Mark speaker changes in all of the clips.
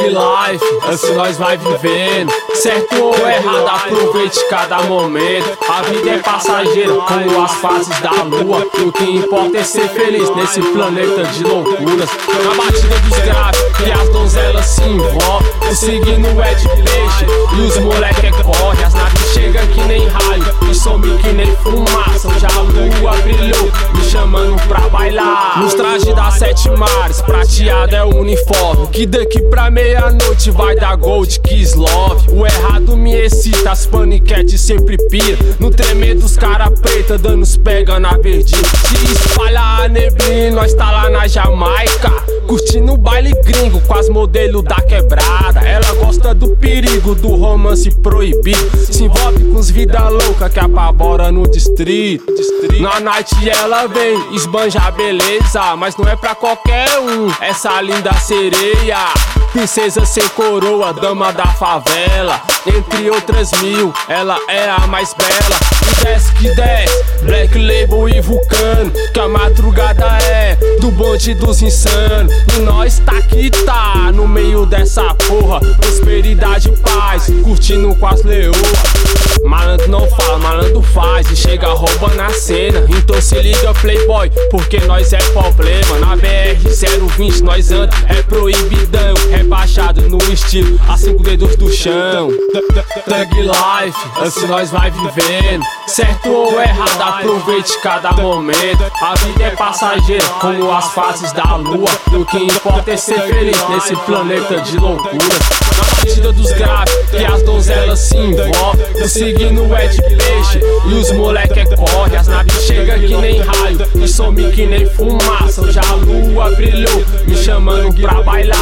Speaker 1: Life, assim nós vai vivendo. Certo ou errado, aproveite cada momento. A vida é passageira, como as fases da lua. E o que importa é ser feliz nesse planeta de loucuras. Na batida dos graves, que as donzelas se envolvem. O signo é de peixe e os moleque corre. As naves chegam que nem raio e some que nem fumaça. Já a lua brilhou, me chamando pra bailar. Nos trajes das 7 mares, prateado é o uniforme. Que daqui pra meia-noite vai dar Gold Kiss Love. O errado me excita, as paniquetes sempre pira. No tremer dos cara preta, dando os pega na verdinha. Se espalha a neblina, nós tá lá na Jamaica, curtindo o baile gringo com as modelos da quebrada. Ela gosta do perigo, do romance proibido. Se envolve com os vida louca que apavora no distrito. Na night ela vem esbanjar beleza, mas não é pra qualquer um, essa linda sereia. Princesa sem coroa, dama da favela. Entre outras mil, ela é a mais bela. E desce que desce, Black Label e Vulcano. Que a madrugada é do bonde dos insanos. E nós tá que tá no meio dessa porra. Prosperidade e paz, curtindo com as leoas. Malandro não fala, malandro faz e chega roubando a cena. Então se liga Playboy, porque nós é problema. Na BR-020 nós anda, é proibidão. Rebaixado no estilo, a 5 dedos do chão. Thug Life, assim nós vai vivendo. Certo ou errado, aproveite cada momento. A vida é passageira, como as fases da lua. O que importa é ser feliz nesse planeta de loucura. Na batida dos graves, que as donzelas se envolvem. O signo é de peixe e os moleque corre. As naves chegam que nem raio e some que nem fumaça. Já a lua brilhou, me chamando pra bailar.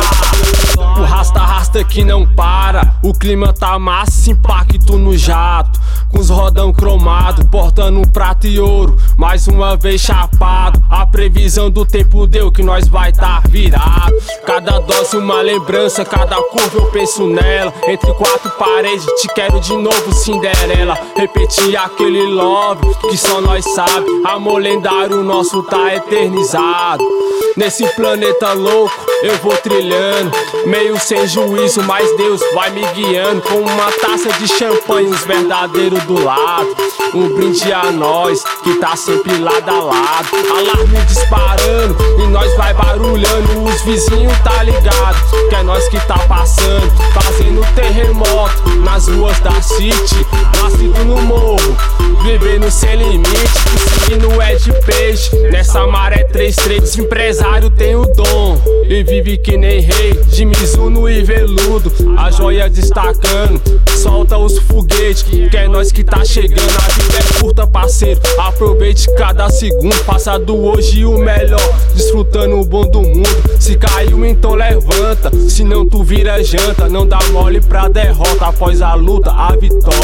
Speaker 1: O rasta que não para, o clima tá massa, impacto no jato. Com os rodão cromado, portando prata e ouro, mais uma vez chapado. A previsão do tempo deu que nós vai tá virado. Cada dose uma lembrança, cada curva eu penso nela. Entre 4 paredes te quero de novo Cinderela. Repetir aquele love que só nós sabe. Amor lendário nosso tá eternizado. Nesse planeta louco eu vou trilhando, meio sem juízo, mas Deus vai me guiando. Com uma taça de champanhe, os verdadeiros do lado. Um brinde a nós, que tá sempre lado a lado. Alarme disparando e nós vai barulhando. Os vizinhos tá ligado, que é nós que tá passando. Fazendo terremoto nas ruas da city. Nascido no morro, vivendo sem limite. O signo é de peixe, nessa maré 3-3. Empresário tem o dom e vive que nem rei, de Mizuno e veludo, a joia destacando. Solta os foguetes, que é nós que tá chegando. A vida é curta, parceiro, aproveite cada segundo. Faça do hoje o melhor, desfrutando o bom do mundo. Se caiu então levanta, se não tu vira janta. Não dá mole pra derrota, após a luta a vitória.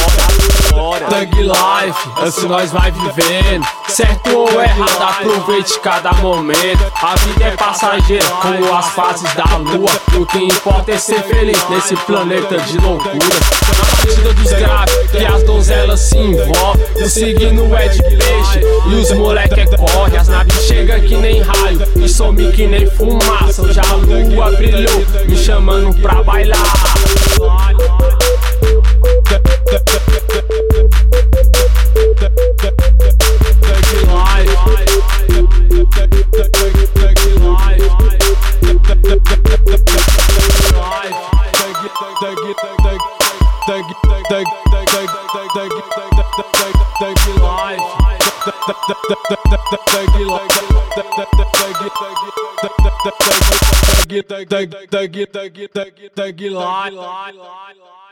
Speaker 1: Thug Life, assim nós vai vivendo. Certo ou errado, aproveite cada momento. A vida é passageira, como as fases da lua. E o que importa é ser feliz nesse planeta de loucura. Na batida dos graves, que as donzelas se envolvem. O signo é de peixe e os moleque corre. As naves chegam que nem raio e some que nem fumaça. Já a lua brilhou, me chamando pra bailar. Thug Life.